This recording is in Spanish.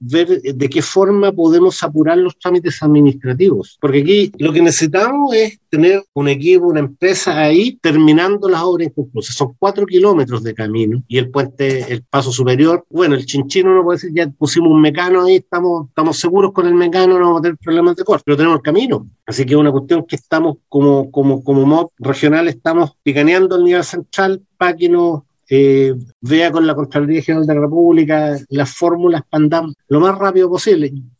ver de qué forma podemos apurar los trámites administrativos, porque aquí lo que necesitamos es tener un equipo, una empresa ahí terminando las obras inconclusas. Son 4 kilómetros de camino y el puente, el paso superior, bueno, el Chinchino no puede decir, ya pusimos un mecano ahí, estamos seguros con el mecano, no vamos a tener problemas de corte, pero tenemos el camino. Así que es una cuestión que estamos como MOB regional, estamos picaneando el nivel central para que nos vea con la Contraloría General de la República las fórmulas para andar lo más rápido posible.